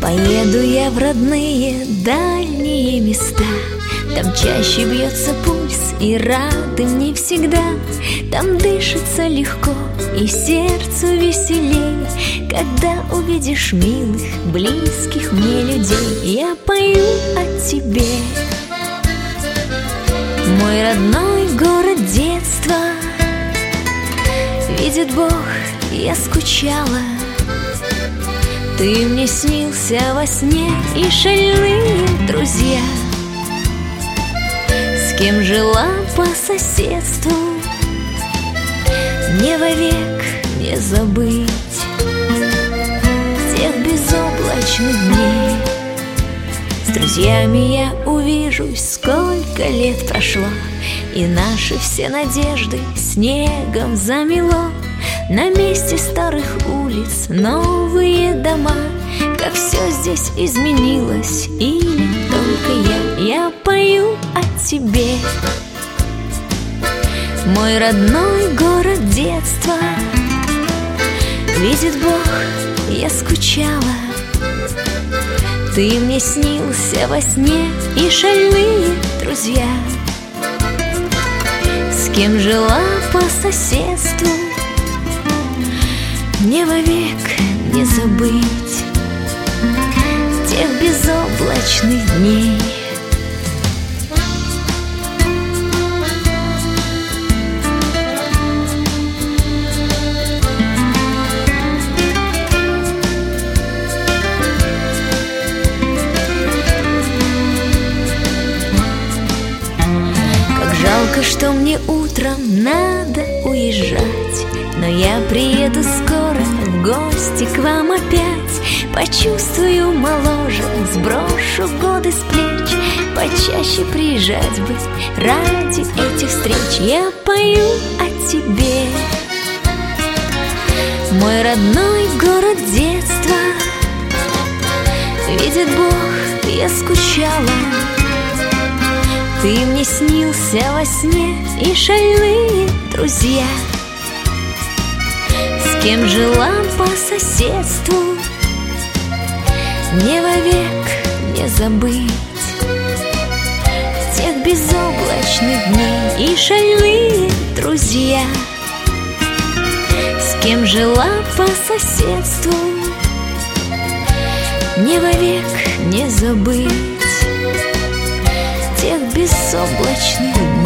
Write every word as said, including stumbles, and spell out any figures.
Поеду я в родные дальние места. Там чаще бьется пульс, и рады мне всегда. Там дышится легко, и сердцу веселей, когда увидишь милых, близких мне людей. Я пою о тебе, мой родной город детства. Видит Бог, я скучала. Ты мне снился во сне, и шальные друзья, с кем жила по соседству, мне вовек не забыть тех безоблачных дней. С друзьями я увижусь, сколько лет прошло, и наши все надежды снегом замело. На месте старых улиц новые дома. Как все здесь изменилось, или только я? Я пою о тебе, мой родной город детства. Видит Бог, я скучала. Ты мне снился во сне, и шальные друзья, с кем жила по соседству, мне вовек не забыть тех безоблачных дней. Как жалко, что мне утром надо уезжать, но я приеду скоро в гости к вам опять. Почувствую моложе, сброшу годы с плеч. Почаще приезжать бы ради этих встреч. Я пою о тебе, мой родной город детства. Видит Бог, я скучала. Ты мне снился во сне, и шальные друзья, с кем жила по соседству, мне вовек не забыть тех безоблачных дней. И шальные друзья, с кем жила по соседству, мне вовек не забыть тех безоблачных дней.